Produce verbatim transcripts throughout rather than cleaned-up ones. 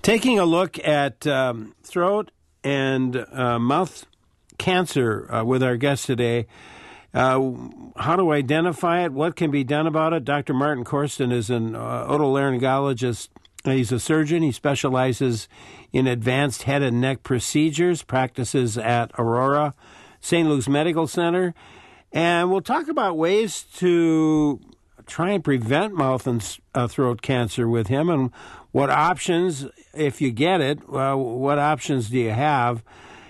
Taking a look at um, throat and uh, mouth cancer uh, with our guest today. Uh, how to identify it? What can be done about it? Doctor Martin Korsten is an uh, otolaryngologist. He's a surgeon. He specializes in advanced head and neck procedures, practices at Aurora Saint Luke's Medical Center. And we'll talk about ways to try and prevent mouth and uh, throat cancer with him, and what options, if you get it, uh, what options do you have?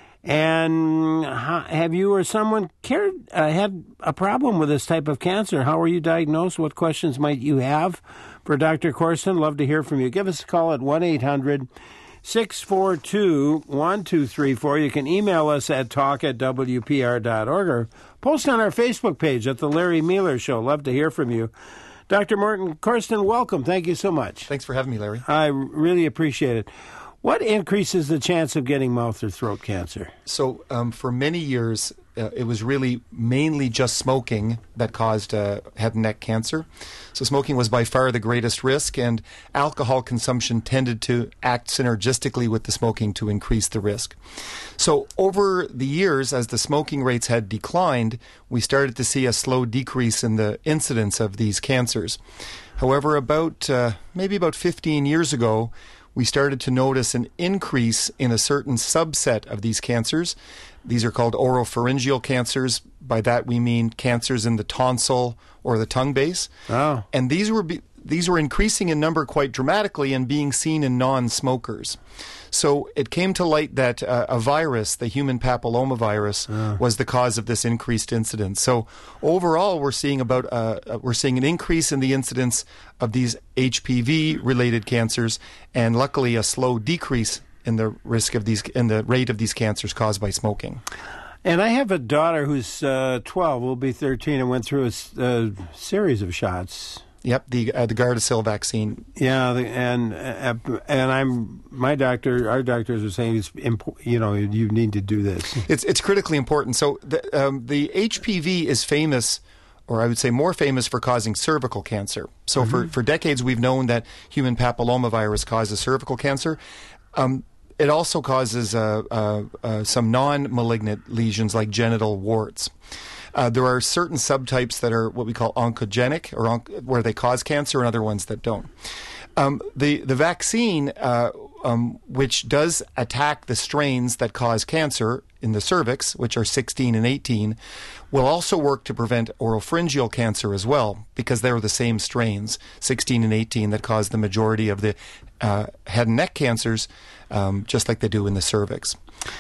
And how, have you or someone cared, uh, had a problem with this type of cancer? How were you diagnosed? What questions might you have for Doctor Korsten? Love to hear from you. Give us a call at one eight hundred six four two one two three four. You can email us at talk at w p r dot org or post on our Facebook page at The Larry Mueller Show. Love to hear from you. Doctor Martin Korsten, welcome. Thank you so much. Thanks for having me, Larry. I really appreciate it. What increases the chance of getting mouth or throat cancer? So um, for many years, uh, it was really mainly just smoking that caused uh, head and neck cancer. So smoking was by far the greatest risk, and alcohol consumption tended to act synergistically with the smoking to increase the risk. So over the years, as the smoking rates had declined, we started to see a slow decrease in the incidence of these cancers. However, about uh, maybe about fifteen years ago, we started to notice an increase in a certain subset of these cancers. These are called oropharyngeal cancers. By that we mean cancers in the tonsil or the tongue base. Oh. And these were be- these were increasing in number quite dramatically and being seen in non-smokers. So it came to light that uh, a virus, the human papillomavirus, oh. was the cause of this increased incidence. So overall, we're seeing about uh, we're seeing an increase in the incidence of these H P V-related cancers, and luckily a slow decrease in the risk of these in the rate of these cancers caused by smoking. And I have a daughter who's uh, twelve, will be thirteen, and went through a, a series of shots. Yep, the uh, the Gardasil vaccine. Yeah, the, and uh, and I'm my doctor. Our doctors are saying it's impo- you know you need to do this. It's it's critically important. So the um, the H P V is famous, or I would say more famous, for causing cervical cancer. So mm-hmm. for for decades we've known that human papillomavirus causes cervical cancer. Um, it also causes uh, uh, uh, some non-malignant lesions like genital warts. Uh, there are certain subtypes that are what we call oncogenic, or onc- where they cause cancer, and other ones that don't. Um, the the vaccine, uh, um, which does attack the strains that cause cancer in the cervix, which are sixteen and eighteen, will also work to prevent oropharyngeal cancer as well, because they're the same strains, sixteen and eighteen, that cause the majority of the uh, head and neck cancers, um, just like they do in the cervix.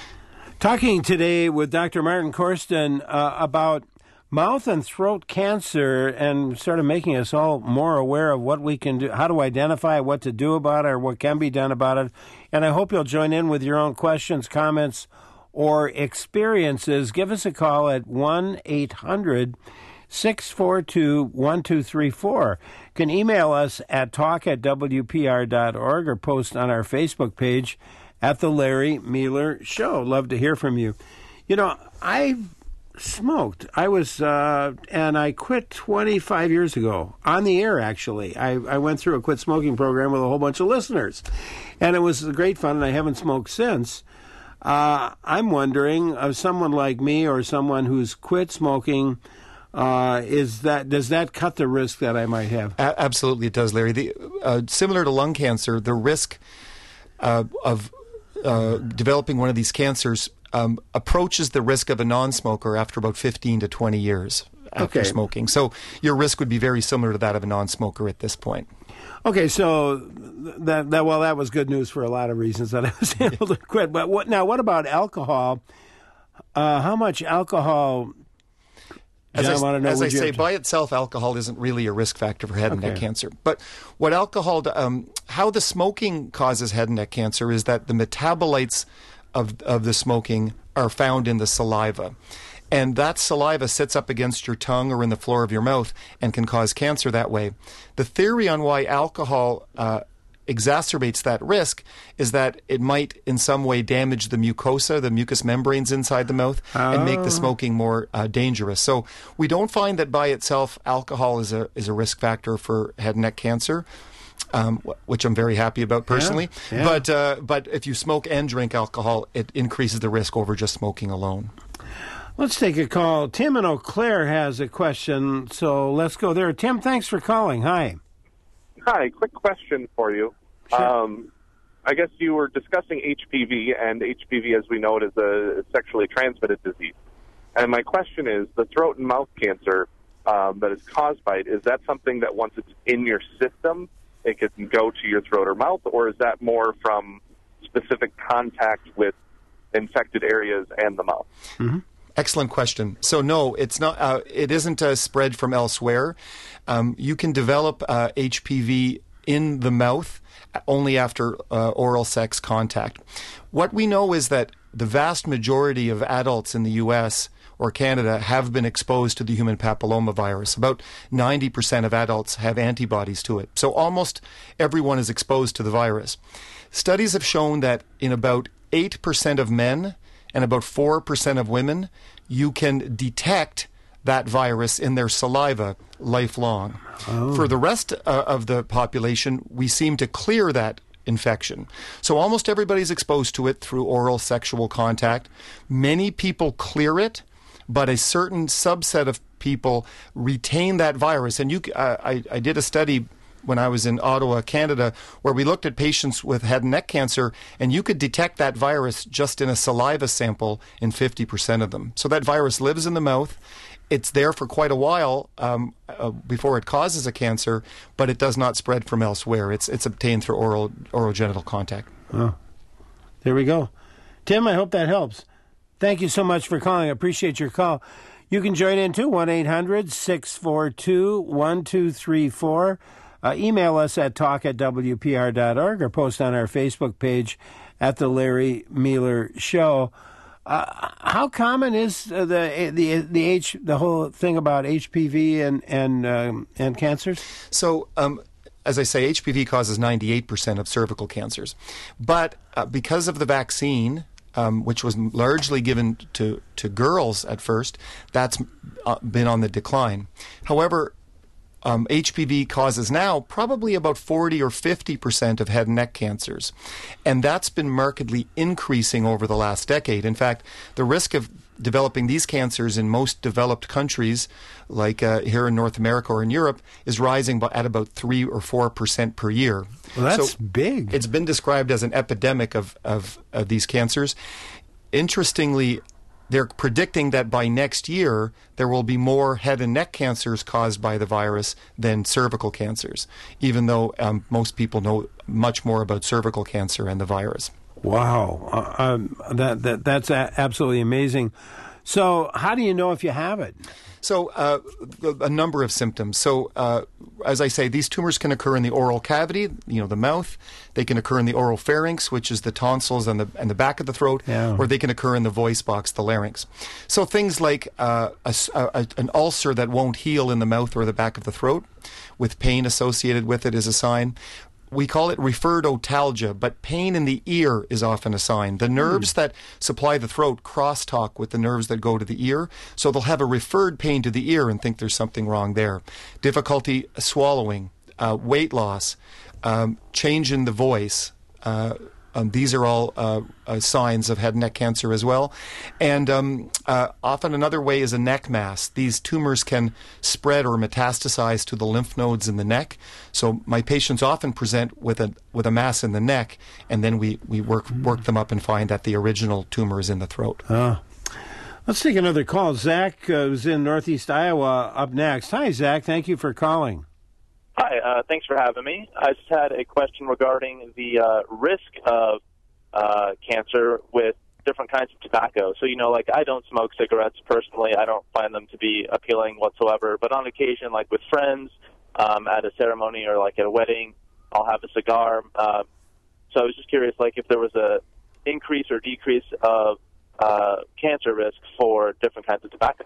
Talking today with Doctor Martin Korsten uh, about mouth and throat cancer, and sort of making us all more aware of what we can do, how to identify what to do about it, or what can be done about it. And I hope you'll join in with your own questions, comments, or experiences. Give us a call at one eight hundred six four two one two three four. You can email us at talk at w p r dot org or post on our Facebook page at The Larry Mueller Show. Love to hear from you. You know, I smoked. I was, uh, and I quit twenty-five years ago, on the air, actually. I, I went through a quit smoking program with a whole bunch of listeners, and it was great fun, and I haven't smoked since. Uh, I'm wondering, of someone like me or someone who's quit smoking, uh, is that does that cut the risk that I might have? A- absolutely, it does, Larry. The, uh, similar to lung cancer, the risk uh, of Uh, developing one of these cancers um, approaches the risk of a non-smoker after about fifteen to twenty years after okay. smoking. So your risk would be very similar to that of a non-smoker at this point. Okay, so that, that well, that was good news for a lot of reasons that I was able to quit. But what now? What about alcohol? Uh, how much alcohol? As John, I, I, want to know, as I say, to... by itself, alcohol isn't really a risk factor for head and okay. neck cancer. But what alcohol, um, how the smoking causes head and neck cancer is that the metabolites of of the smoking are found in the saliva. And that saliva sits up against your tongue or in the floor of your mouth and can cause cancer that way. The theory on why alcohol uh, exacerbates that risk is that it might in some way damage the mucosa, the mucous membranes inside the mouth, oh. and make the smoking more uh, dangerous. So we don't find that by itself alcohol is a is a risk factor for head and neck cancer. um, wh- which I'm very happy about personally. Yeah, yeah. But uh, but if you smoke and drink alcohol, it increases the risk over just smoking alone. Let's take a call. Tim in Eau Claire has a question, so let's go there. Tim, thanks for calling. Hi. Hi, quick question for you. Sure. Um, I guess you were discussing H P V, and H P V, as we know it, is a sexually transmitted disease. And my question is, the throat and mouth cancer um, that is caused by it, is that something that once it's in your system, it can go to your throat or mouth, or is that more from specific contact with infected areas and the mouth? Mm-hmm. Excellent question. So no, it's not. Uh, it isn't uh, spread from elsewhere. Um, you can develop uh, H P V in the mouth only after uh, oral sex contact. What we know is that the vast majority of adults in the U S or Canada have been exposed to the human papillomavirus. About ninety percent of adults have antibodies to it. So almost everyone is exposed to the virus. Studies have shown that in about eight percent of men and about four percent of women, you can detect that virus in their saliva lifelong. Oh. For the rest uh, of the population, we seem to clear that infection. So almost everybody's exposed to it through oral sexual contact. Many people clear it, but a certain subset of people retain that virus. And you, uh, I, I did a study when I was in Ottawa, Canada, where we looked at patients with head and neck cancer, and you could detect that virus just in a saliva sample in fifty percent of them. So that virus lives in the mouth. It's there for quite a while um, uh, before it causes a cancer, but it does not spread from elsewhere. It's it's obtained through oral oral genital contact. Oh, there we go. Tim, I hope that helps. Thank you so much for calling. I appreciate your call. You can join in too, one eight hundred six four two one two three four. Uh, email us at talk at w p r dot org or post on our Facebook page at The Larry Mueller Show. Uh, how common is uh, the the the H the whole thing about H P V and and um, and cancers? So, um, as I say, H P V causes ninety-eight percent of cervical cancers, but uh, because of the vaccine, um, which was largely given to to girls at first, that's uh, been on the decline. However, Um, H P V causes now probably about forty or fifty percent of head and neck cancers. And that's been markedly increasing over the last decade. In fact, the risk of developing these cancers in most developed countries, like uh, here in North America or in Europe, is rising at about three or four percent per year. Well, that's so big. It's been described as an epidemic of, of, of these cancers. Interestingly, they're predicting that by next year, there will be more head and neck cancers caused by the virus than cervical cancers, even though um, most people know much more about cervical cancer and the virus. Wow. Uh, um, that, that That's a- absolutely amazing. So how do you know if you have it? So uh, a number of symptoms. So uh, as I say, these tumors can occur in the oral cavity, you know, the mouth. They can occur in the oral pharynx, which is the tonsils and the and the back of the throat, yeah. or they can occur in the voice box, the larynx. So things like uh, a, a, an ulcer that won't heal in the mouth or the back of the throat, with pain associated with it, is a sign. We call it referred otalgia, but pain in the ear is often a sign. The nerves mm. that supply the throat crosstalk with the nerves that go to the ear, so they'll have a referred pain to the ear and think there's something wrong there. Difficulty swallowing, uh, weight loss, um, change in the voice. Uh, um, these are all uh, uh, signs of head and neck cancer as well. And um, uh, often another way is a neck mass. These tumors can spread or metastasize to the lymph nodes in the neck. So my patients often present with a with a mass in the neck, and then we, we work work them up and find that the original tumor is in the throat. Uh, let's take another call. Zach, uh, who's in Northeast Iowa, up next. Hi, Zach. Thank you for calling. Hi, uh, thanks for having me. I just had a question regarding the uh, risk of uh, cancer with different kinds of tobacco. So, you know, like I don't smoke cigarettes personally. I don't find them to be appealing whatsoever. But on occasion, like with friends, um, at a ceremony or like at a wedding, I'll have a cigar. Uh, so I was just curious, like if there was a increase or decrease of uh, cancer risk for different kinds of tobacco.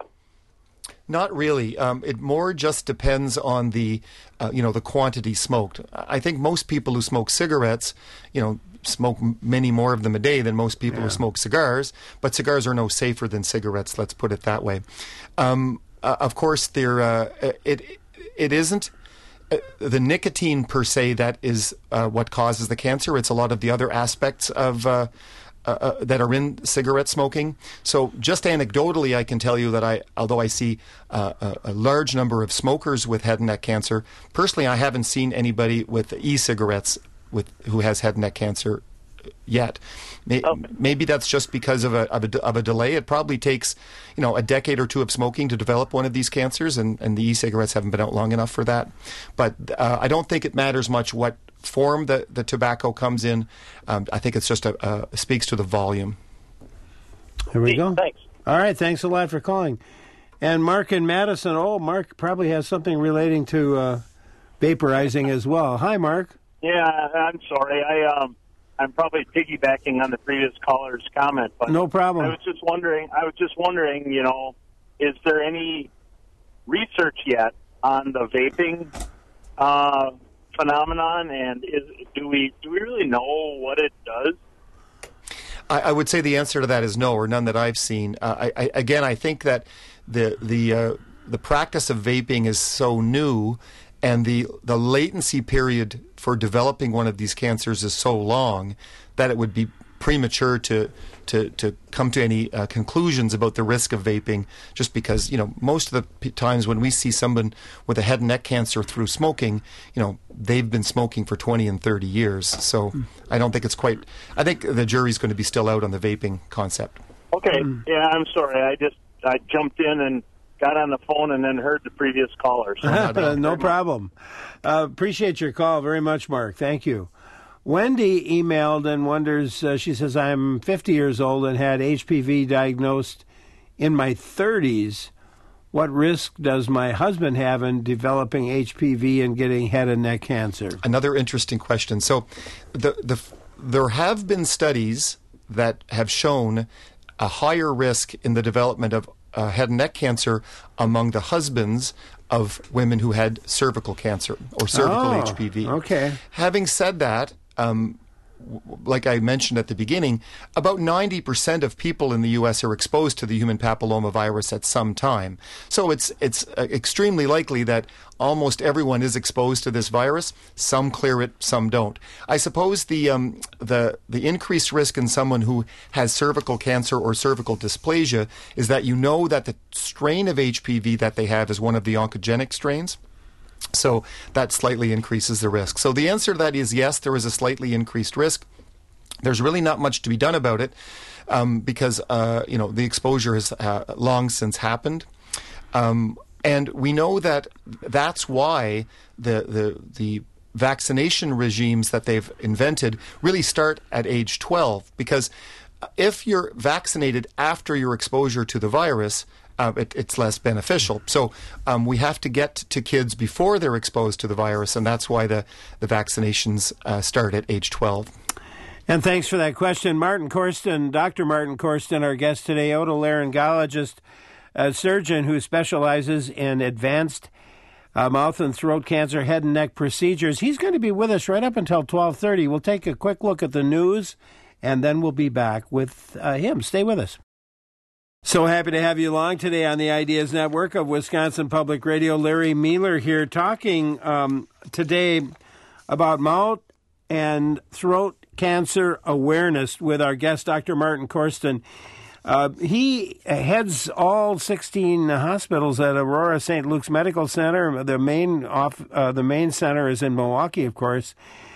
Not really. Um, it more just depends on the, uh, you know, the quantity smoked. I think most people who smoke cigarettes, you know, smoke many more of them a day than most people yeah. who smoke cigars. But cigars are no safer than cigarettes. Let's put it that way. Um, uh, of course, there. Uh, it it isn't uh, the nicotine per se that is uh, what causes the cancer. It's a lot of the other aspects of uh, uh, uh, that are in cigarette smoking. So just anecdotally, I can tell you that I, although I see uh, a, a large number of smokers with head and neck cancer, personally, I haven't seen anybody with e-cigarettes with who has head and neck cancer yet. Maybe that's just because of a, of a of a delay. It probably takes, you know, a decade or two of smoking to develop one of these cancers, and, and the e-cigarettes haven't been out long enough for that. But uh, I don't think it matters much what form the, the tobacco comes in. Um, I think it's just a, uh, speaks to the volume. Here we go. Thanks. All right, thanks a lot for calling. And Mark in Madison. Oh, Mark probably has something relating to uh, vaporizing as well. Hi, Mark. Yeah, I'm sorry. I um. I'm probably piggybacking on the previous caller's comment, but no problem. I was just wondering. I was just wondering, you know, is there any research yet on the vaping uh, phenomenon, and is do we do we really know what it does? I, I would say the answer to that is no, or none that I've seen. Uh, I, I, again, I think that the the uh, the practice of vaping is so new, and the the latency period for developing one of these cancers is so long that it would be premature to to to come to any uh, conclusions about the risk of vaping, just because, you know, most of the p- times when we see someone with a head and neck cancer through smoking, you know, they've been smoking for twenty and thirty years. So mm. I don't think it's quite, I think the jury's going to be still out on the vaping concept. Okay. Mm. Yeah, I'm sorry. I just I jumped in and got on the phone and then heard the previous caller. So no problem. Uh, appreciate your call very much, Mark. Thank you. Wendy emailed and wonders, uh, she says, I'm fifty years old and had H P V diagnosed in my thirties. What risk does my husband have in developing H P V and getting head and neck cancer? Another interesting question. So the, the, there have been studies that have shown a higher risk in the development of Uh, head and neck cancer among the husbands of women who had cervical cancer or cervical oh, H P V. Okay. Having said that, um, w- like I mentioned at the beginning, about ninety percent of people in the U S are exposed to the human papillomavirus at some time. So it's it's uh, extremely likely that almost everyone is exposed to this virus. Some clear it, some don't. I suppose the um, the the increased risk in someone who has cervical cancer or cervical dysplasia is that you know that the strain of H P V that they have is one of the oncogenic strains. So that slightly increases the risk. So the answer to that is yes, there is a slightly increased risk. There's really not much to be done about it um, because uh, you know the exposure has uh, long since happened. Um, And we know that that's why the, the the vaccination regimes that they've invented really start at age twelve. Because if you're vaccinated after your exposure to the virus, uh, it, it's less beneficial. So um, we have to get to kids before they're exposed to the virus, and that's why the, the vaccinations uh, start at age twelve. And thanks for that question. Martin Korsten, Doctor Martin Korsten, our guest today, otolaryngologist, a surgeon who specializes in advanced uh, mouth and throat cancer, head and neck procedures. He's going to be with us right up until twelve thirty. We'll take a quick look at the news, and then we'll be back with uh, him. Stay with us. So happy to have you along today on the Ideas Network of Wisconsin Public Radio. Larry Mealer here talking um, today about mouth and throat cancer awareness with our guest, Doctor Martin Korsten. Uh, he heads all sixteen hospitals at Aurora Saint Luke's Medical Center. The main off, uh, the main center is in Milwaukee, of course,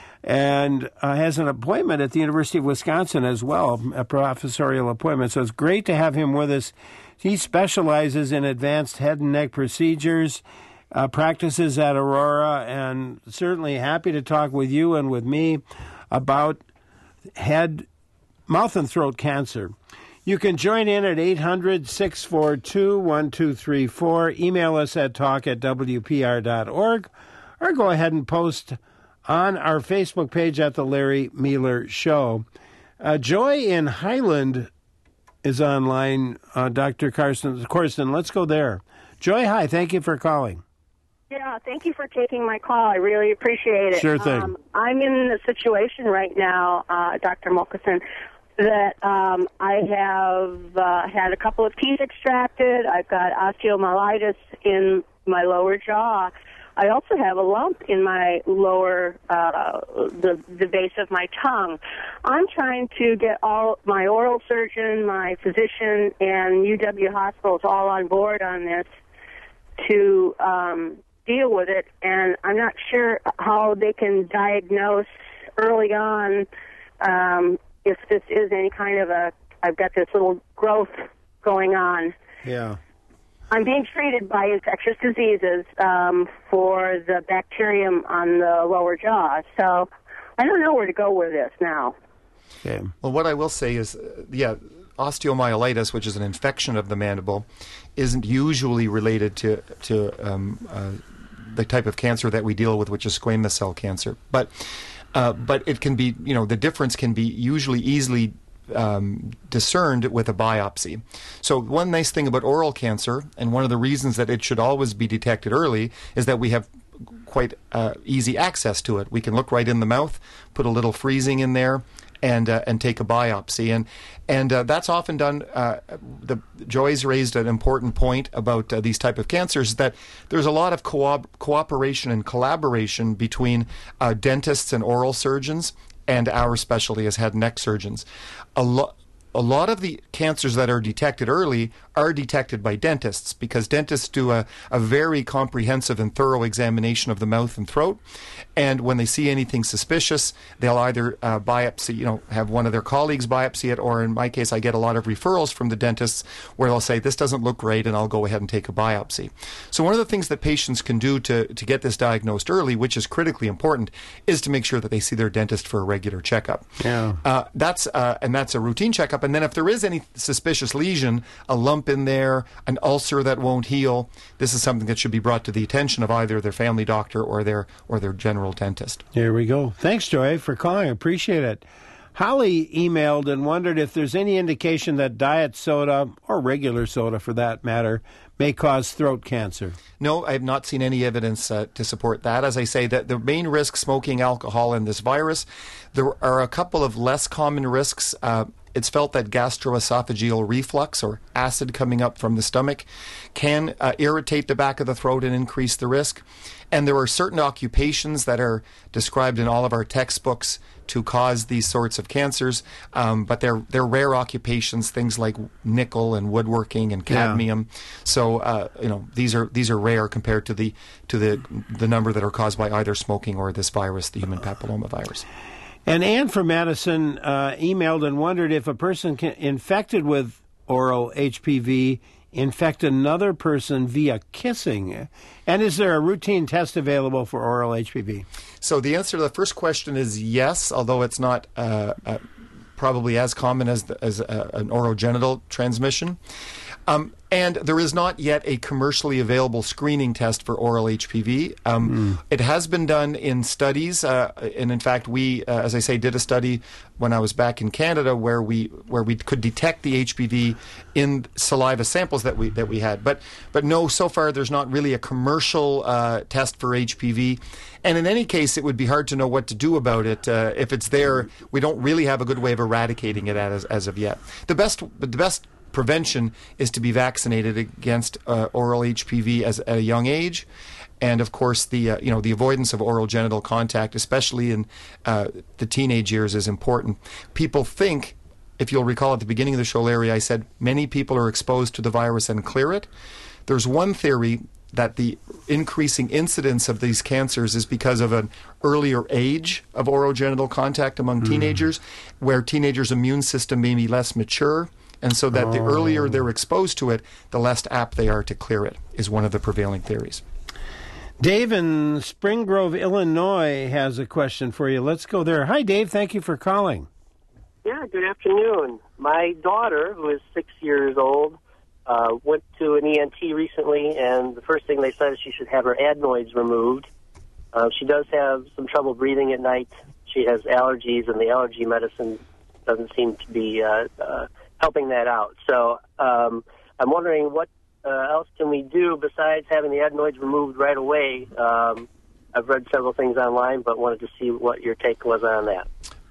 and uh, has an appointment at the University of Wisconsin as well, a professorial appointment. So it's great to have him with us. He specializes in advanced head and neck procedures, uh, practices at Aurora, and certainly happy to talk with you and with me about head, mouth and throat cancer. You can join in at eight hundred, six four two, one two three four. Email us at talk at w p r dot org, or go ahead and post on our Facebook page at The Larry Mealer Show. Uh, Joy in Highland is online, uh, Doctor Carson, Korsten. Let's go there. Joy, hi. Thank you for calling. Yeah, thank you for taking my call. I really appreciate it. Sure thing. Um, I'm in a situation right now, uh, Doctor Mulkison, that um, I have uh, had a couple of teeth extracted. I've got osteomyelitis in my lower jaw. I also have a lump in my lower, uh, the, the base of my tongue. I'm trying to get all my oral surgeon, my physician, and U W hospitals all on board on this to um, deal with it, and I'm not sure how they can diagnose early on um, if this is any kind of a, I've got this little growth going on. Yeah. I'm being treated by infectious diseases um, for the bacterium on the lower jaw. So I don't know where to go with this now. Okay. Well, what I will say is, uh, yeah, osteomyelitis, which is an infection of the mandible, isn't usually related to, to um, uh, the type of cancer that we deal with, which is squamous cell cancer. But, uh, but it can be, you know, the difference can be usually easily Um, discerned with a biopsy. So one nice thing about oral cancer, and one of the reasons that it should always be detected early, is that we have quite uh, easy access to it. We can look right in the mouth, put a little freezing in there, and uh, and take a biopsy. And and uh, that's often done. Uh, the Joy's raised an important point about uh, these type of cancers, that there's a lot of co- cooperation and collaboration between uh, dentists and oral surgeons and our specialty as head and neck surgeons. A lot. A lot of the cancers that are detected early are detected by dentists, because dentists do a, a very comprehensive and thorough examination of the mouth and throat. And when they see anything suspicious, they'll either uh, biopsy, you know, have one of their colleagues biopsy it, or in my case, I get a lot of referrals from the dentists where they'll say, this doesn't look great, and I'll go ahead and take a biopsy. So one of the things that patients can do to, to get this diagnosed early, which is critically important, is to make sure that they see their dentist for a regular checkup. Yeah. Uh, that's uh, and that's a routine checkup. And then if there is any suspicious lesion, a lump in there, an ulcer that won't heal, this is something that should be brought to the attention of either their family doctor or their or their general dentist. There we go. Thanks, Joy, for calling. Appreciate it. Holly emailed and wondered if there's any indication that diet soda, or regular soda for that matter, may cause throat cancer. No, I have not seen any evidence uh, to support that. As I say, that the main risk, smoking, alcohol, and this virus. There are a couple of less common risks. Uh, It's felt that gastroesophageal reflux, or acid coming up from the stomach, can uh, irritate the back of the throat and increase the risk. And there are certain occupations that are described in all of our textbooks to cause these sorts of cancers, um, but they're they're rare occupations, things like nickel and woodworking and cadmium. Yeah. So uh, you know these are these are rare compared to the to the the number that are caused by either smoking or this virus, the human papillomavirus. And Ann from Madison uh, emailed and wondered if a person can, infected with oral H P V infect another person via kissing. And is there a routine test available for oral H P V? So the answer to the first question is yes, although it's not uh, uh, probably as common as, the, as uh, an orogenital transmission. Um, and there is not yet a commercially available screening test for oral H P V. Um, mm. It has been done in studies, uh, and in fact, we, uh, as I say, did a study when I was back in Canada where we where we could detect the H P V in saliva samples that we that we had. But but no, so far there's not really a commercial uh, test for H P V. And in any case, it would be hard to know what to do about it. Uh, if it's there, we don't really have a good way of eradicating it as as of yet. The best the best prevention is to be vaccinated against uh, oral H P V as at a young age, and of course the uh, you know the avoidance of oral genital contact, especially in uh, the teenage years, is important. People think, if you'll recall at the beginning of the show, Larry, I said many people are exposed to the virus and clear it. There's one theory that the increasing incidence of these cancers is because of an earlier age of orogenital contact among mm. teenagers, where teenagers' immune system may be less mature. And so that oh. the earlier they're exposed to it, the less apt they are to clear it, is one of the prevailing theories. Dave in Spring Grove, Illinois, has a question for you. Let's go there. Hi, Dave. Thank you for calling. Yeah, good afternoon. My daughter, who is six years old, uh, went to an E N T recently, and the first thing they said is she should have her adenoids removed. Uh, she does have some trouble breathing at night. She has allergies, and the allergy medicine doesn't seem to be uh, uh, helping that out. So um, I'm wondering what uh, else can we do besides having the adenoids removed right away? Um, I've read several things online, but wanted to see what your take was on that.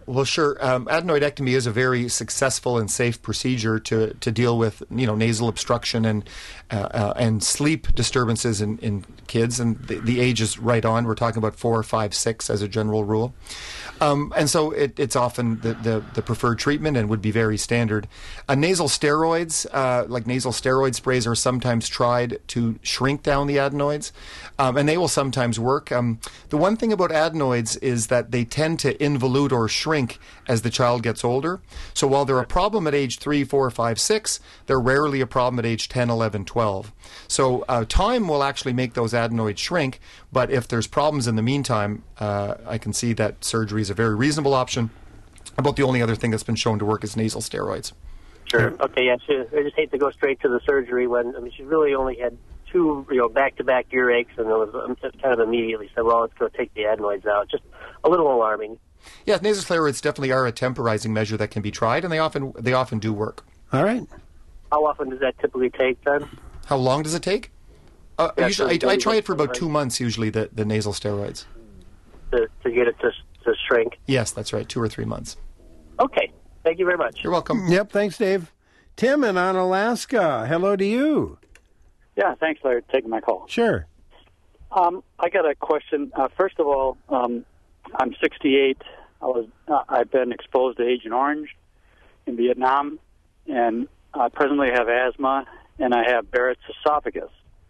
Well, sure. Um, adenoidectomy is a very successful and safe procedure to, to deal with, you know, nasal obstruction and uh, uh, and sleep disturbances in, in kids. And the, the age is right on. We're talking about four, five, six as a general rule. Um, and so it, it's often the, the, the preferred treatment and would be very standard. Uh, nasal steroids, uh, like nasal steroid sprays, are sometimes tried to shrink down the adenoids, um, and they will sometimes work. Um, the one thing about adenoids is that they tend to involute or shrink as the child gets older. So while they're a problem at age three, four, five, six, they're rarely a problem at age ten, eleven, twelve. So uh, time will actually make those adenoids shrink, but if there's problems in the meantime, uh, I can see that surgery is a very reasonable option. About the only other thing that's been shown to work is nasal steroids. Sure. Okay, yeah, she, I just hate to go straight to the surgery when, I mean, she really only had two, you know, back-to-back earaches, and it was um, just kind of immediately said, well, let's go take the adenoids out. Just a little alarming. Yeah, nasal steroids definitely are a temporizing measure that can be tried, and they often they often do work. All right. How often does that typically take, then? How long does it take? Uh, Yeah, usually, so I, I try it for about right. two months, usually, the, the nasal steroids. To, to get it to, to shrink? Yes, that's right, two or three months. Okay. Thank you very much. You're welcome. Yep, thanks, Dave. Tim in Alaska, hello to you. Yeah, thanks, Larry, for taking my call. Sure. Um, I got a question. Uh, first of all, um, I'm sixty-eight. I was uh, I've been exposed to Agent Orange in Vietnam, and I presently have asthma, and I have Barrett's esophagus.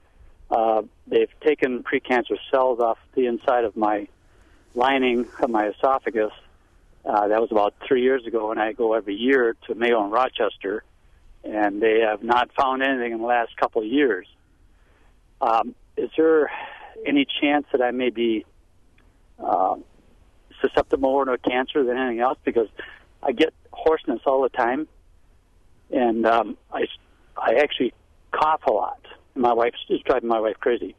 Uh, they've taken precancerous cells off the inside of my lining of my esophagus. Uh, that was about three years ago, and I go every year to Mayo in Rochester, and they have not found anything in the last couple of years. Um, is there any chance that I may be uh, susceptible more to cancer than anything else? Because I get hoarseness all the time, and um, I, I actually cough a lot. My wife's it's driving my wife crazy.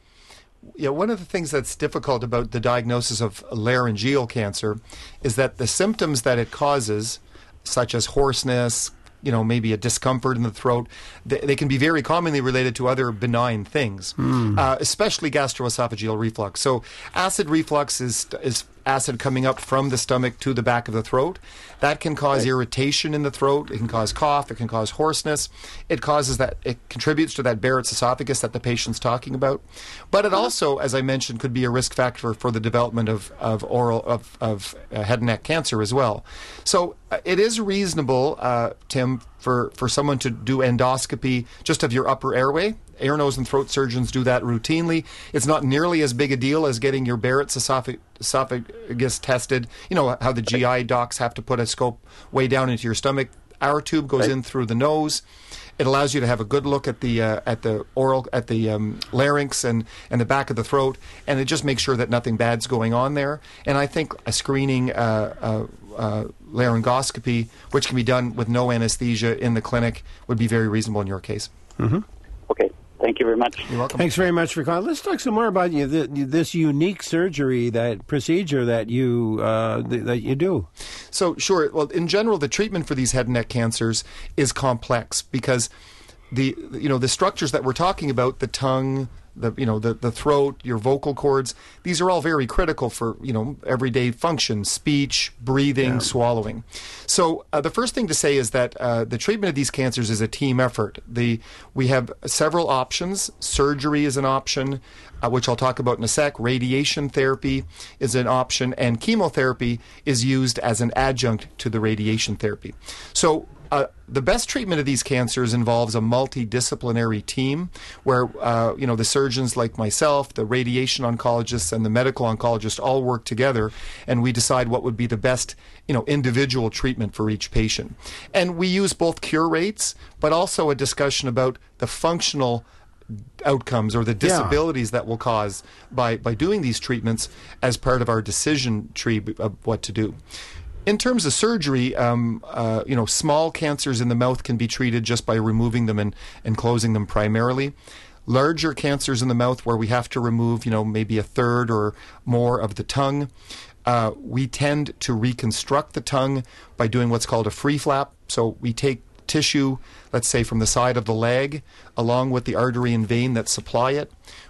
Yeah, one of the things that's difficult about the diagnosis of laryngeal cancer is that the symptoms that it causes, such as hoarseness, you know, maybe a discomfort in the throat, they, they can be very commonly related to other benign things, mm. uh, especially gastroesophageal reflux. So acid reflux is is acid coming up from the stomach to the back of the throat. That can cause right. irritation in the throat. It can cause cough. It can cause hoarseness. It causes that. It contributes to that Barrett's esophagus that the patient's talking about. But it also, as I mentioned, could be a risk factor for the development of of oral of of uh, head and neck cancer as well. So uh, it is reasonable, uh, Tim, for for someone to do endoscopy just of your upper airway. Ear, nose, and throat surgeons do that routinely. It's not nearly as big a deal as getting your Barrett's esophag- esophagus tested. You know how the G I docs have to put a scope way down into your stomach. Our tube goes right. in through the nose. It allows you to have a good look at the uh, at the oral at the um, larynx and, and the back of the throat, and it just makes sure that nothing bad's going on there. And I think a screening uh, uh, uh, laryngoscopy, which can be done with no anesthesia in the clinic, would be very reasonable in your case. Mm-hmm. Okay. Thank you very much. You're welcome. Thanks very much for calling. Let's talk some more about you, this unique surgery, that procedure that you uh, that you do. So, sure. Well, in general, the treatment for these head and neck cancers is complex because the you know the structures that we're talking about, the tongue, the you know the, the throat, your vocal cords, these are all very critical for you know everyday function, speech, breathing, yeah. swallowing. So uh, the first thing to say is that uh, the treatment of these cancers is a team effort. The we have several options. Surgery is an option, uh, which I'll talk about in a sec. Radiation therapy is an option, and chemotherapy is used as an adjunct to the radiation therapy. So Uh, the best treatment of these cancers involves a multidisciplinary team where, uh, you know, the surgeons like myself, the radiation oncologists, and the medical oncologists all work together, and we decide what would be the best, you know, individual treatment for each patient. And we use both cure rates, but also a discussion about the functional outcomes or the disabilities yeah. that will cause by, by doing these treatments as part of our decision tree of what to do. In terms of surgery, um, uh, you know, small cancers in the mouth can be treated just by removing them and, and closing them primarily. Larger cancers in the mouth where we have to remove, you know, maybe a third or more of the tongue, uh, we tend to reconstruct the tongue by doing what's called a free flap. So we take tissue, let's say from the side of the leg, along with the artery and vein that supply it.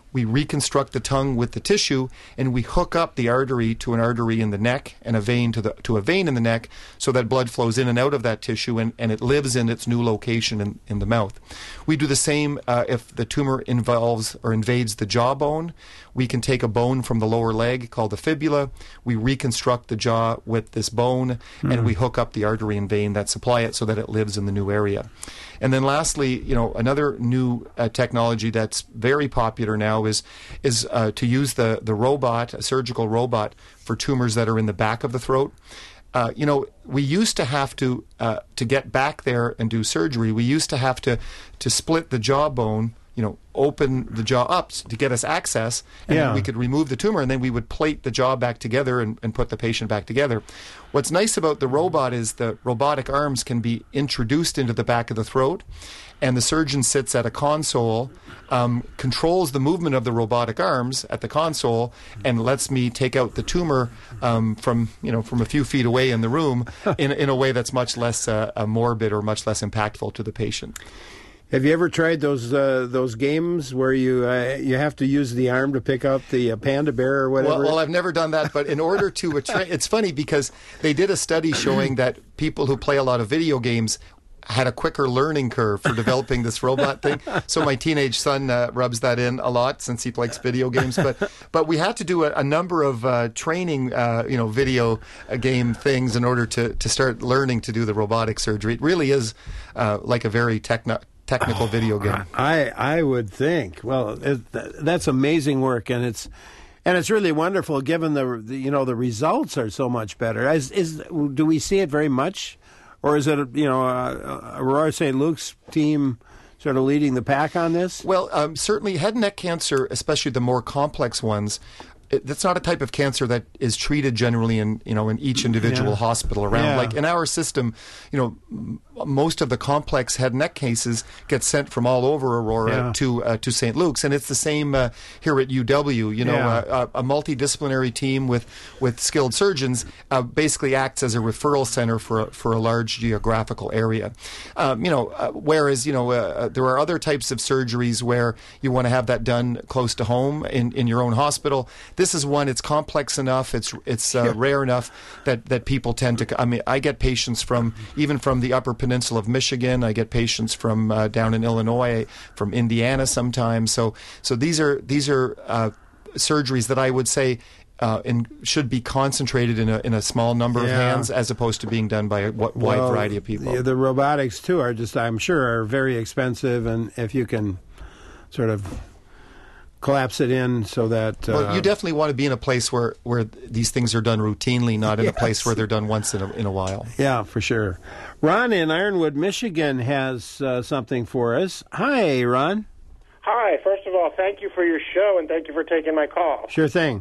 we reconstruct the tongue with the tissue, and we hook up the artery to an artery in the neck and a vein to the to a vein in the neck, so that blood flows in and out of that tissue, and, and it lives in its new location in, in the mouth. We do the same uh, if the tumor involves or invades the jawbone. We can take a bone from the lower leg called the fibula. We reconstruct the jaw with this bone, mm. and we hook up the artery and vein that supply it so that it lives in the new area. And then lastly, you know, another new uh, technology that's very popular now is is uh, to use the, the robot, a surgical robot, for tumors that are in the back of the throat. Uh, you know, we used to have to uh, to get back there and do surgery. We used to have to to split the jawbone, you know, open the jaw up to get us access, and yeah. then we could remove the tumor, and then we would plate the jaw back together and, and put the patient back together. What's nice about the robot is the robotic arms can be introduced into the back of the throat, and the surgeon sits at a console, um, controls the movement of the robotic arms at the console, and lets me take out the tumor um, from you know from a few feet away in the room in in a way that's much less uh, uh, morbid or much less impactful to the patient. Have you ever tried those uh, those games where you uh, you have to use the arm to pick up the uh, panda bear or whatever? Well, well, I've never done that, but in order to attra- it's funny because they did a study showing that people who play a lot of video games had a quicker learning curve for developing this robot thing. So my teenage son uh, rubs that in a lot since he likes video games. But but we had to do a, a number of uh, training, uh, you know, video game things in order to, to start learning to do the robotic surgery. It really is uh, like a very techno- technical video game. I I would think. Well, it, that's amazing work, and it's and it's really wonderful given the, the you know the results are so much better. Is, is do we see it very much? Or is it, you know, uh, Aurora Saint Luke's team sort of leading the pack on this? Well, um, certainly head and neck cancer, especially the more complex ones, it, that's not a type of cancer that is treated generally in, you know, in each individual yeah. hospital around. Yeah. Like in our system, you know, m- most of the complex head and neck cases get sent from all over Aurora yeah. to uh, to Saint Luke's, and it's the same uh, here at U W. You know, Yeah. uh, a, a multidisciplinary team with with skilled surgeons uh, basically acts as a referral center for a, for a large geographical area. Um, you know, uh, whereas you know uh, there are other types of surgeries where you want to have that done close to home in, in your own hospital. This is one. It's complex enough. It's it's uh, Yeah. rare enough that, that people tend to. I mean, I get patients from even from the Upper Peninsula of Michigan. I get patients from uh, down in Illinois, from Indiana sometimes. So so these are these are uh, surgeries that I would say. Uh, and should be concentrated in a in a small number of Yeah. hands, as opposed to being done by a w- wide Well, variety of people. The, the robotics too are just, I'm sure, are very expensive, and if you can sort of collapse it in so that uh, Well, you definitely want to be in a place where, where these things are done routinely, not in Yes. a place where they're done once in a, in a while. yeah, for sure. Ron in Ironwood, Michigan has uh, something for us. Hi, Ron. Hi. First of all, thank you for your show, and thank you for taking my call. Sure thing.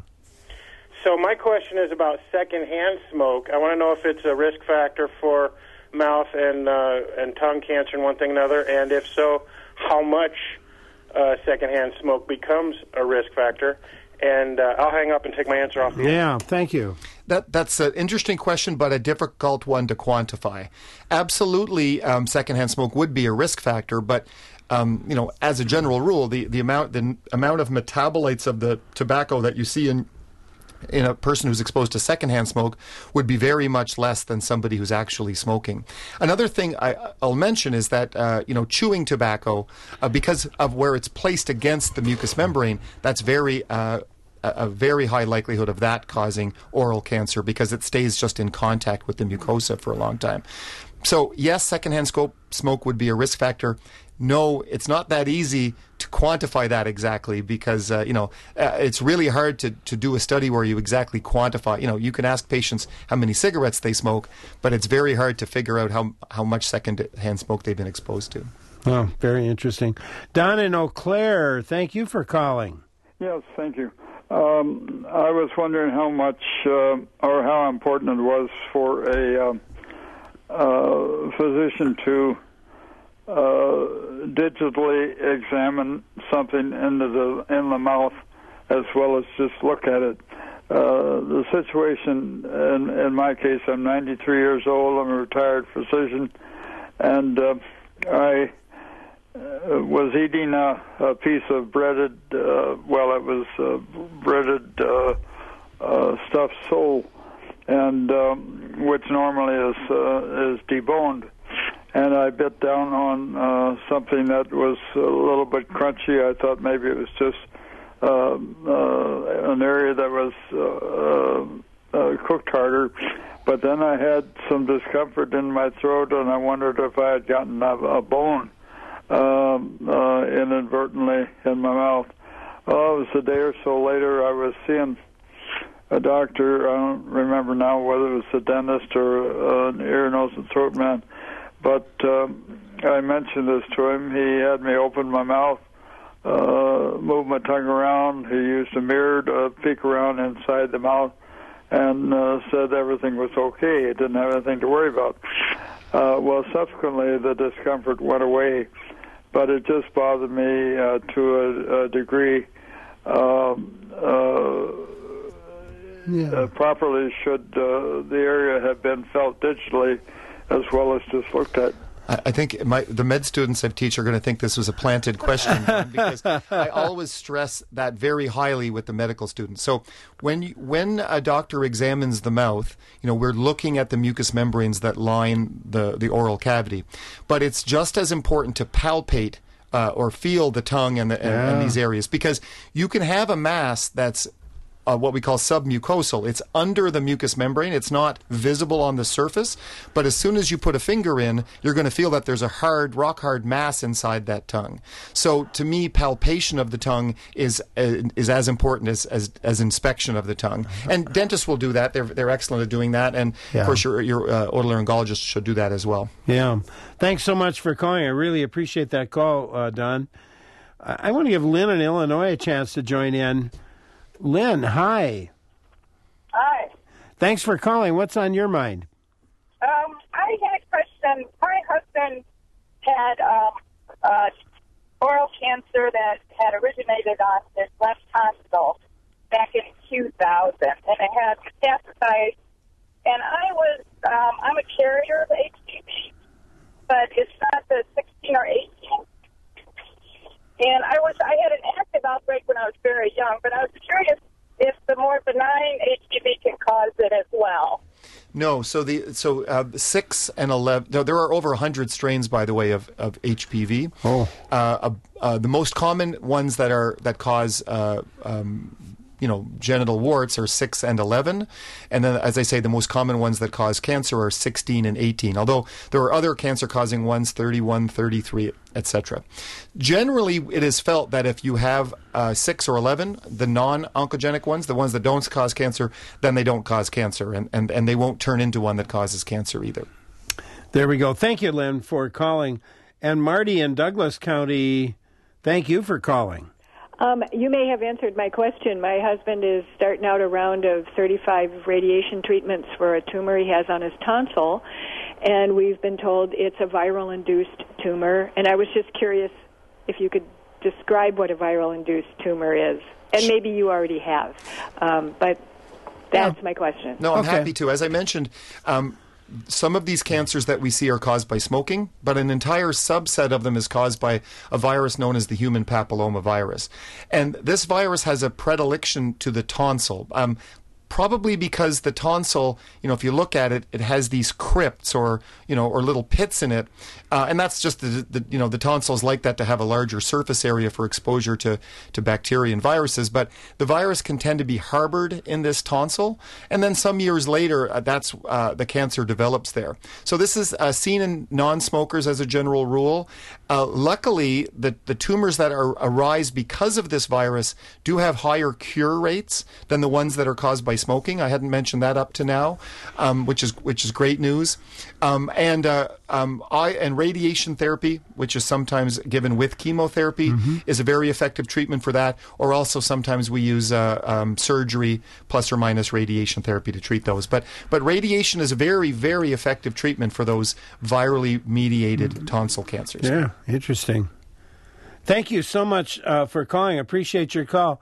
So my question is about secondhand smoke. I want to know if it's a risk factor for mouth and uh, and tongue cancer and one thing and another, and if so, how much uh, secondhand smoke becomes a risk factor. And uh, I'll hang up and take my answer off the air. Yeah, thank you. That that's an interesting question, but a difficult one to quantify. Absolutely, um, secondhand smoke would be a risk factor, but um, you know, as a general rule, the, the amount the amount of metabolites of the tobacco that you see in in a person who's exposed to secondhand smoke would be very much less than somebody who's actually smoking. Another thing I, I'll mention is that uh, you know, chewing tobacco, uh, because of where it's placed against the mucous membrane, that's very uh, a a very high likelihood of that causing oral cancer because it stays just in contact with the mucosa for a long time. So yes, secondhand smoke smoke would be a risk factor. No, it's not that easy to quantify that exactly because, uh, you know, uh, it's really hard to, to do a study where you exactly quantify. You know, you can ask patients how many cigarettes they smoke, but it's very hard to figure out how how much second-hand smoke they've been exposed to. Oh, very interesting. Don in Eau Claire, thank you for calling. Yes, thank you. Um, I was wondering how much uh, or how important it was for a um, uh, physician to Uh, digitally examine something into the in the mouth, as well as just look at it. Uh, the situation in, in my case, I'm ninety-three years old. I'm a retired physician, and uh, I was eating a, a piece of breaded, uh, well, it was uh, breaded uh, uh, stuffed sole, and um, which normally is uh, is deboned. And I bit down on uh, something that was a little bit crunchy. I thought maybe it was just uh, uh, an area that was uh, uh, cooked harder. But then I had some discomfort in my throat, and I wondered if I had gotten a, a bone um, uh, inadvertently in my mouth. Well, it was a day or so later. I was seeing a doctor. I don't remember now whether it was a dentist or uh, an ear, nose, and throat man. But um, I mentioned this to him. He had me open my mouth, uh, move my tongue around. He used a mirror to peek around inside the mouth, and uh, said everything was okay. He didn't have anything to worry about. Uh, well, subsequently, the discomfort went away, but it just bothered me uh, to a, a degree. Um, uh, yeah. uh, properly should uh, the area have been felt digitally as well as just looked at. I think my, the med students I teach are going to think this was a planted question because I always stress that very highly with the medical students. So when you, when a doctor examines the mouth, you know, we're looking at the mucous membranes that line the, the oral cavity. But it's just as important to palpate uh, or feel the tongue and, the, and, yeah. and these areas, because you can have a mass that's Uh, what we call submucosal. It's under the mucous membrane. It's not visible on the surface, but as soon as you put a finger in, you're going to feel that there's a hard, rock-hard mass inside that tongue. So to me, palpation of the tongue is uh, is as important as, as as inspection of the tongue. And dentists will do that. They're they're excellent at doing that. And yeah. of course, your your uh, otolaryngologist should do that as well. Yeah. Thanks so much for calling. I really appreciate that call, uh, Don. I, I want to give Lynn in Illinois a chance to join in. Lynn, hi. Hi. Thanks for calling. What's on your mind? Um, I had a question. My husband had um, uh, oral cancer that had originated on his left tonsil back in two thousand, and it had metastasized. And I was, um, I'm a carrier of H P V, but it's not the sixteen or eighteen. And I was, I had an active outbreak when I was very young, but I was curious if the more benign H P V can cause it as well. No, so the so uh, six and eleven. No, there are over a hundred strains, by the way, of, of H P V. Oh, uh, uh, the most common ones that are that cause. Uh, um, you know, genital warts are six and eleven. And then, as I say, the most common ones that cause cancer are sixteen and eighteen, although there are other cancer-causing ones, thirty-one, thirty-three, et cetera. Generally, it is felt that if you have uh, six or eleven, the non-oncogenic ones, the ones that don't cause cancer, then they don't cause cancer, and, and, and they won't turn into one that causes cancer either. There we go. Thank you, Lynn, for calling. And Marty in Douglas County, thank you for calling. Um, you may have answered my question. My husband is starting out a round of thirty-five radiation treatments for a tumor he has on his tonsil, and we've been told it's a viral-induced tumor. And I was just curious if you could describe what a viral-induced tumor is. And maybe you already have, um, but that's yeah. my question. No, I'm okay. happy to. As I mentioned, um, some of these cancers that we see are caused by smoking, but an entire subset of them is caused by a virus known as the human papilloma virus. And this virus has a predilection to the tonsil. Um, Probably because the tonsil, you know, if you look at it, it has these crypts or, you know, or little pits in it. Uh, and that's just, the, the, you know, the tonsils like that to have a larger surface area for exposure to, to bacteria and viruses. But the virus can tend to be harbored in this tonsil. And then some years later, uh, that's uh, the cancer develops there. So this is uh, seen in non-smokers as a general rule. Uh, luckily, the, the tumors that are, arise because of this virus do have higher cure rates than the ones that are caused by smoking. I hadn't mentioned that up to now, um, which is which is great news. Um, and uh, um, I and radiation therapy, which is sometimes given with chemotherapy, mm-hmm. is a very effective treatment for that. Or also sometimes we use uh, um, surgery plus or minus radiation therapy to treat those. But but radiation is a very very effective treatment for those virally mediated mm-hmm. tonsil cancers. Yeah, interesting. Thank you so much uh, for calling. I appreciate your call.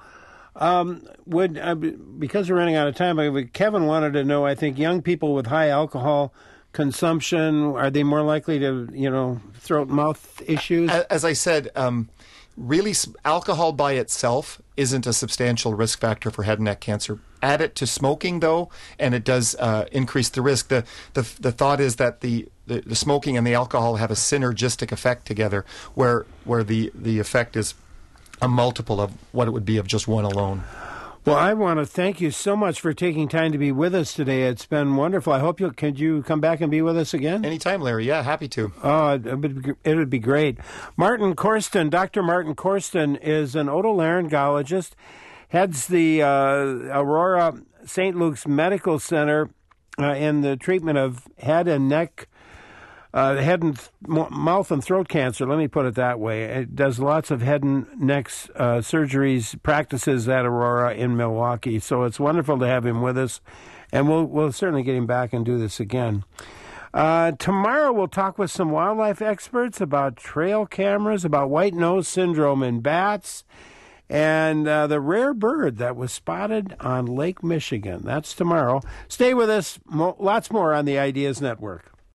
Um, would uh, because we're running out of time, Kevin wanted to know, I think young people with high alcohol consumption? Are they more likely to, you know, throat and mouth issues? As I said, um, really, alcohol by itself isn't a substantial risk factor for head and neck cancer. Add it to smoking, though, and it does uh, increase the risk. The, the the thought is that the, the, the smoking and the alcohol have a synergistic effect together, where where the, the effect is a multiple of what it would be of just one alone. Well, I want to thank you so much for taking time to be with us today. It's been wonderful. I hope you could you come back and be with us again? Anytime, Larry. Yeah, happy to. Oh, it would be, it would be great. Martin Korsten, Doctor Martin Korsten is an otolaryngologist, heads the uh, Aurora Saint Luke's Medical Center uh, in the treatment of head and neck Uh, head and th- mouth and throat cancer, let me put it that way. It does lots of head and neck uh, surgeries, practices at Aurora in Milwaukee. So it's wonderful to have him with us, and we'll we'll certainly get him back and do this again. Uh, tomorrow we'll talk with some wildlife experts about trail cameras, about white nose syndrome in bats, and uh, the rare bird that was spotted on Lake Michigan. That's tomorrow. Stay with us. Mo- lots more on the Ideas Network.